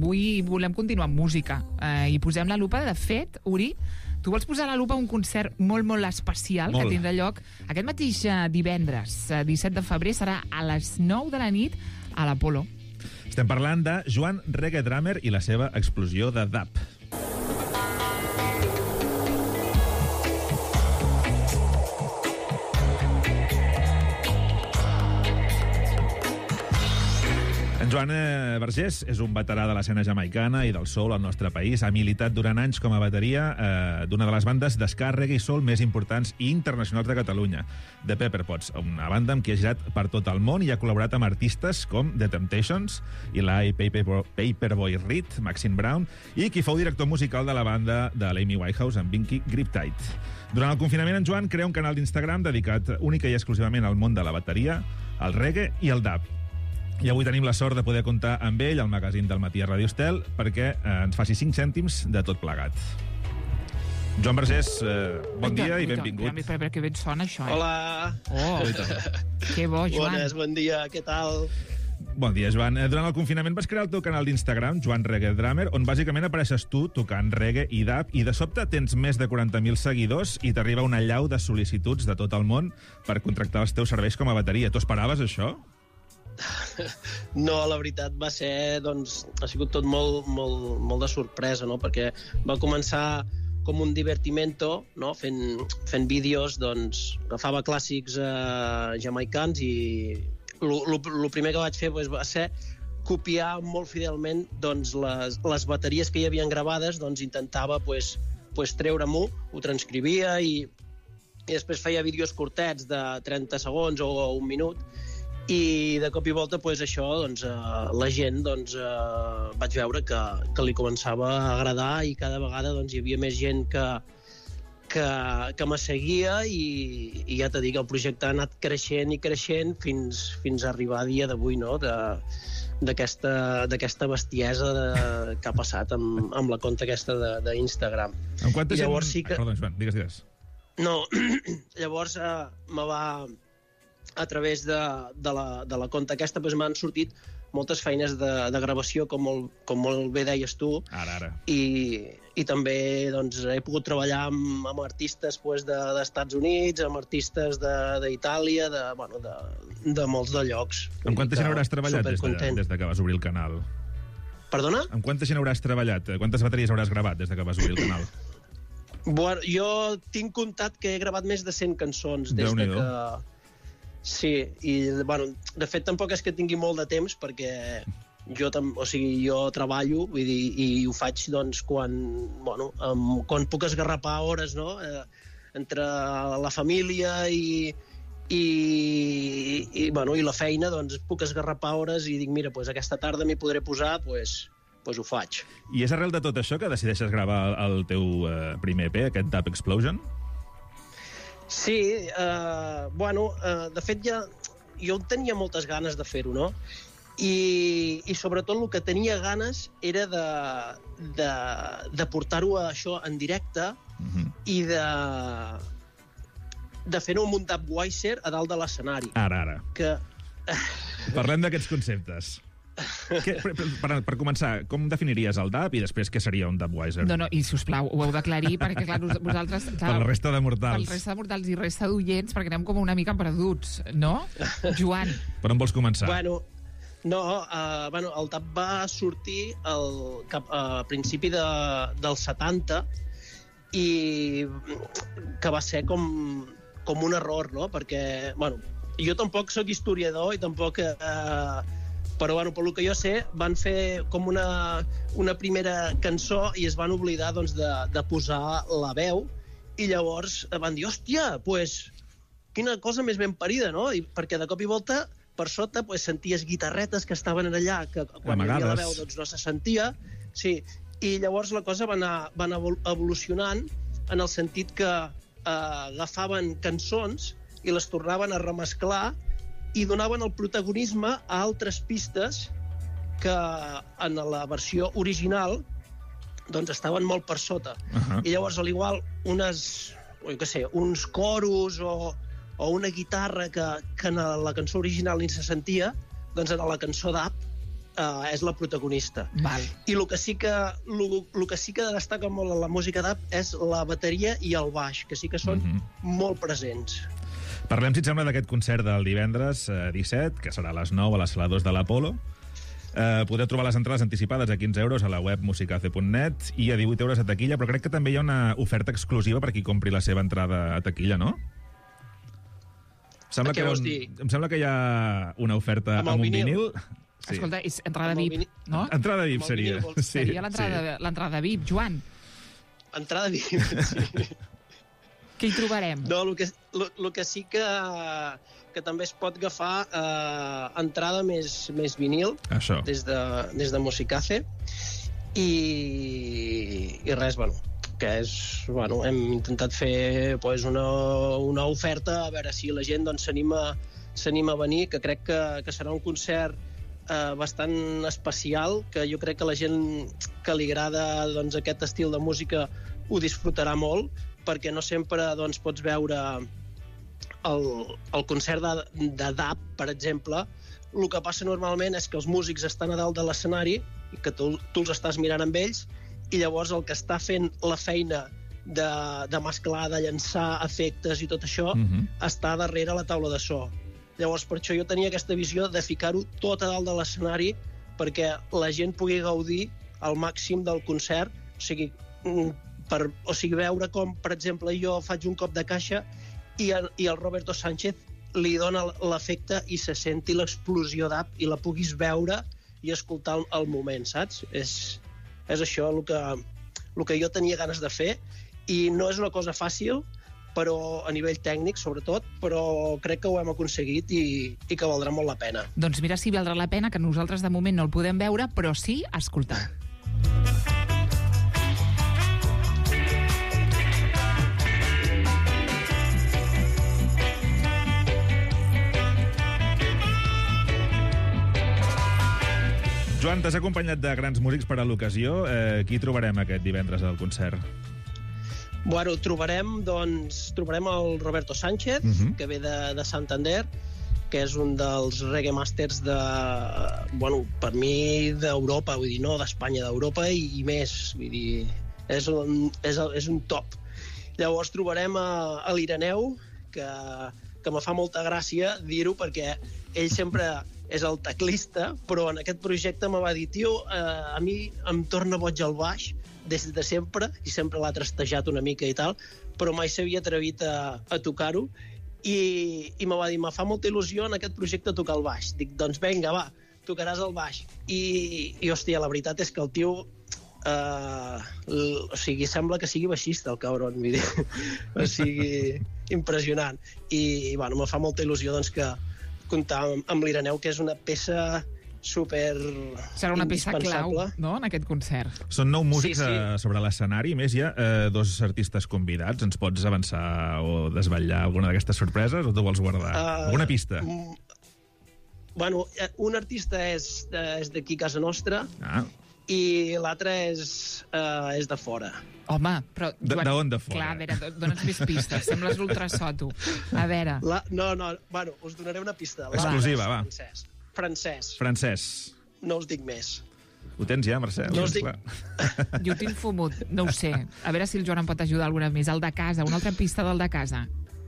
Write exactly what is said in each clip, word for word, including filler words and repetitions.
avui volem continuar amb música eh, i posem la lupa. De fet, Uri, tu vols posar la lupa a un concert molt, molt especial molt. que tindrà lloc aquest mateix divendres, disset de febrer, serà a les nou de la nit a l'Apolo. Estem parlant de Joan Reggae Drummer i la seva explosió de dub. En Joan eh, Vergés és un veterà de l'escena jamaicana i del soul al nostre país. Ha militat durant anys com a bateria eh, d'una de les bandes d'ska, reggae i soul més importants i internacionals de Catalunya, The Pepper Pots, una banda amb qui ha girat per tot el món i ha col·laborat amb artistes com The Temptations, Eli Paperboy, Paperboy Reed, Maxine Brown, i qui fou director musical de la banda de l'Amy Winehouse amb Binky Griptide. Durant el confinament, en Joan crea un canal d'Instagram dedicat única i exclusivament al món de la bateria, el reggae i el dub. I avui tenim la sort de poder comptar amb ell al magazín del matí a Radio Estel perquè eh, ens faci cinc cèntims de tot plegat. Joan Vergés, eh, bon dia i benvingut. Espera, espera, que ben sona això, eh? Hola. Oh, que bo, Joan. Bones, bon dia, què tal? Bon dia, Joan. Durant el confinament vas crear el teu canal d'Instagram, Joan Reggae Drummer, on bàsicament apareixes tu tocant reggae i dub, i de sobte tens més de quaranta mil seguidors i t'arriba una llau de sol·licituds de tot el món per contractar els teus serveis com a bateria. T'ho esperaves, això? No, la veritat va ser, doncs, ha sigut tot molt, molt, molt de sorpresa, no? Perquè va començar com un divertimento, no? Fent, fent vídeos, doncs, agafava clàssics eh, jamaicans i el primer que vaig fer doncs, va ser copiar molt fidelment doncs, les, les bateries que hi havien gravades, doncs intentava pues, pues, treure-m'ho, ho transcrivia i, i després feia vídeos curtets de trenta segons o un minut. I de cop i volta pues, això, doncs, eh, la gent doncs, eh, vaig veure que, que li començava a agradar i cada vegada doncs, hi havia més gent que, que, que me seguia i, i ja t'he dit que el projecte ha anat creixent i creixent fins, fins a arribar a dia d'avui, no? d'aquesta bestiesa de, que ha passat amb, amb la compte aquesta d'Instagram. Amb quanta gent... Llavors sí que... Perdó, Joan, digues, digues. No, llavors eh, me va... a través de, de, la, de la compte aquesta doncs m'han sortit moltes feines de, de gravació, com molt, com molt bé deies tu. Ara, ara. I, i també doncs, he pogut treballar amb, amb artistes doncs, de, d'Estats Units, amb artistes d'Itàlia, de, de, bueno, de, de molts de llocs. Amb quanta gent hauràs treballat des de, des de que vas obrir el canal? Perdona? Amb quanta gent hauràs treballat? Quantes bateries hauràs gravat des de que vas obrir el canal? Bueno, jo tinc comptat que he gravat més de cent cançons des de que... Sí, i bueno, de fet tampoc és que tingui molt de temps perquè jo, tam, o sigui, jo treballo vull dir, i ho faig doncs, quan, bueno, um, quan puc esgarrapar hores, no? Eh, entre la família i, i, i, bueno, i la feina, doncs puc esgarrapar hores i dic, mira, pues, aquesta tarda m'hi podré posar, pues, pues ho faig. I és arrel de tot això que decideixes gravar el teu eh, primer E P, aquest Dub Explosion? Sí, eh, bueno, eh, de fet ja jo tenia moltes ganes de fer-ho, no? I, i sobretot el que tenia ganes era de, de, de portar-ho a això en directe uh-huh. i de, de fer-ho amb un Dubweiser a dalt de l'escenari. Ara, ara. Que... Parlem d'aquests conceptes. Que, per, per, per començar, com definiries el dub i després què seria un Dubweiser? No, no, i sisplau, ho heu d'aclarir perquè, clar, vosaltres... Clar, per la resta de mortals. Per la resta de mortals i resta d'oients, perquè anem com una mica perduts, no? Joan. Per on vols començar? Bueno, no, uh, bueno, el dub va sortir el, cap, uh, a principi de, dels setanta i que va ser com, com un error, no? Perquè, bueno, jo tampoc sóc historiador i tampoc... Uh, però bueno, per lo que jo sé van fer com una, una primera cançó i es van oblidar doncs, de, de posar la veu i llavors van dir, hòstia, pues, quina cosa més ben parida, no? I, perquè de cop i volta per sota pues, senties guitarretes que estaven allà que quan hi havia la veu doncs, no se sentia, sí, i llavors la cosa va anar, va anar evolucionant en el sentit que eh, agafaven cançons i les tornaven a remesclar i donaven el protagonisme a altres pistes que en la versió original doncs estaven molt per sota. Uh-huh. I llavors, al igual, unes, jo què sé, uns coros o, o una guitarra que, que en la cançó original ni se sentia, doncs en la cançó dub uh, és la protagonista. Val. I el que sí que, lo, lo que, sí que destaca molt en la música d'app és la bateria i el baix, que sí que són mm-hmm. molt presents. Parlem, si et sembla, d'aquest concert del divendres eh, disset, que serà a les nou a la sala dos de l'Apolo. Eh, podeu trobar les entrades anticipades a quinze euros a la web musicace punt net i a divuit euros a taquilla, però crec que també hi ha una oferta exclusiva per a qui compri la seva entrada a taquilla, no? Em sembla, que, un, em sembla que hi ha una oferta amb, amb un vinil. vinil. Sí. Escolta, és entrada V I P, no? Entrada V I P seria. Vinil, sí, seria l'entrada sí. V I P, Joan. Entrada V I P, sí. Què hi trobarem? No, el que, lo, lo que sí que, que també es pot agafar eh, entrada més, més vinil Això. des de, des de Musicace i, i res, bueno, que és, bueno, hem intentat fer pues, una, una oferta a veure si la gent doncs, s'anima s'anima a venir, que crec que, que serà un concert eh, bastant especial, que jo crec que la gent que li agrada doncs, aquest estil de música ho disfrutarà molt, perquè no sempre doncs, pots veure el, el concert de, de D A P, per exemple. El que passa normalment és que els músics estan a dalt de l'escenari i que tu, tu els estàs mirant amb ells i llavors el que està fent la feina de, de mesclar, de llançar efectes i tot això mm-hmm. està darrere la taula de so. Llavors per això jo tenia aquesta visió de ficar-ho tot a dalt de l'escenari perquè la gent pugui gaudir al màxim del concert, o sigui, per, o sigui, veure com, per exemple, jo faig un cop de caixa i el, i el Roberto Sánchez li dona l'efecte i se senti l'explosió d'app i la puguis veure i escoltar el, el moment, saps? És, és això el que, el que jo tenia ganes de fer i no és una cosa fàcil, però a nivell tècnic, sobretot, però crec que ho hem aconseguit i, i que valdrà molt la pena. Doncs mira si valdrà la pena, que nosaltres de moment no el podem veure, però sí escoltar. Joan, t'has acompanyat de grans músics per a l'ocasió. Eh, qui trobarem aquest divendres al concert? Bueno, trobarem, doncs, trobarem el Roberto Sánchez, uh-huh. que ve de, de Santander, que és un dels reggae masters de, bueno, per mi, d'Europa, vull dir, no d'Espanya, d'Europa i, i més, vull dir, és un, és, és un top. Llavors trobarem a, a l'Ireneu, que, que me fa molta gràcia dir-ho, perquè ell sempre és el teclista, però en aquest projecte me va dir, tio, eh, a mi em torna boig el baix des de sempre, i sempre l'ha trastejat una mica i tal, però mai s'havia atrevit a, a tocar-ho, i, i me va dir, me fa molta il·lusió en aquest projecte tocar el baix. Dic, doncs vinga, va, tocaràs el baix. I, i hòstia, la veritat és que el tio, eh, l, o sigui, sembla que sigui baixista, el cabron, vull dir, o sigui, impressionant. I, i bueno, me fa molta il·lusió, doncs, que comptar amb, amb l'Ireneu, que és una peça super serà una peça clau, no?, en aquest concert. Són nou músics sí, sí. Eh, sobre l'escenari, més hi ha eh, dos artistes convidats. Ens pots avançar o desvetllar alguna d'aquestes sorpreses o tu vols guardar? Uh, alguna pista? Bueno, un artista és, és d'aquí a casa nostra ah. i l'altre és, uh, és de fora. Home, però... Joan, d'on de fora? Clar, a veure, dona'ns més pistes. Sembles ultrasoto. A veure... La, no, no, bueno, us donaré una pista. Exclusiva, va. Francès. Francès. Francès. No us dic més. Ho tens ja, Marcel? No us dic... Jo ho tinc fumut, no ho sé. A veure si el Joan em pot ajudar alguna més. El de casa, una altra pista del de casa.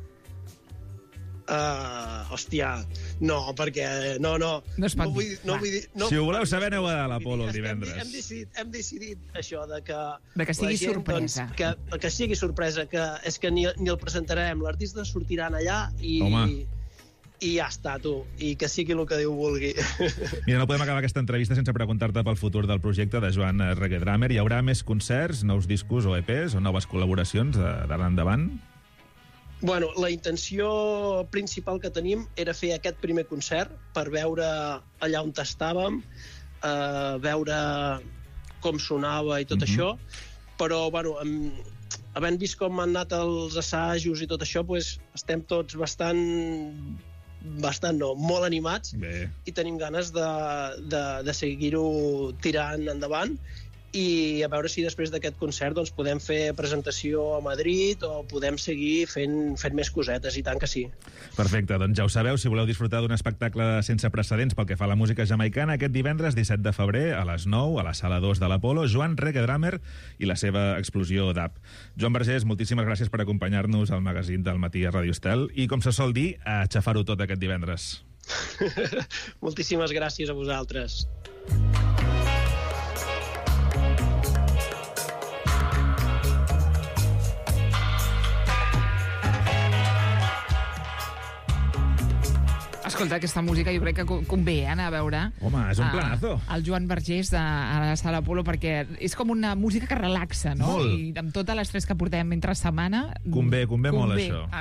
Uh, hòstia, no, perquè no, no, no, no vull, no vull dir... No, si ho voleu saber, aneu a l'Apolo el divendres. Hem, hem, decidit, hem decidit això de que... De que sigui gent, sorpresa. Doncs, que, que sigui sorpresa, que és que ni, ni el presentarem, l'artista sortiran allà i... Home. I ja està, tu. I que sigui el que Déu vulgui. Mira, no podem acabar aquesta entrevista sense preguntar-te pel futur del projecte de Joan Reggae Drummer. Hi haurà més concerts, nous discos o E Pes o noves col·laboracions d'ara endavant? Bueno, la intenció principal que tenim era fer aquest primer concert per veure allà on estàvem, eh, veure com sonava i tot mm-hmm. això, però, bueno, amb, havent vist com han anat els assajos i tot això, pues, estem tots bastant, bastant no, molt animats. Bé. I tenim ganes de, de, de seguir-ho tirant endavant i a veure si després d'aquest concert doncs, podem fer presentació a Madrid o podem seguir fent, fent més cosetes, i tant que sí. Perfecte, doncs ja ho sabeu, si voleu disfrutar d'un espectacle sense precedents pel que fa a la música jamaicana, aquest divendres disset de febrer a les nou a la sala dos de l'Apolo, Joan Reggae Drummer i la seva explosió d'app. Joan Vergés, moltíssimes gràcies per acompanyar-nos al magazín del matí a Radio Estel i, com se sol dir, a xafar-ho tot aquest divendres. Moltíssimes gràcies a vosaltres. Escolta, aquesta música jo crec que convé eh, anar a veure. Home, és un planazo. El Joan Vergés a, a la Sala Apolo, perquè és com una música que relaxa, no? Molt. I amb tot l'estrès que portem entre setmana... Convé, convé, convé molt, convé. això.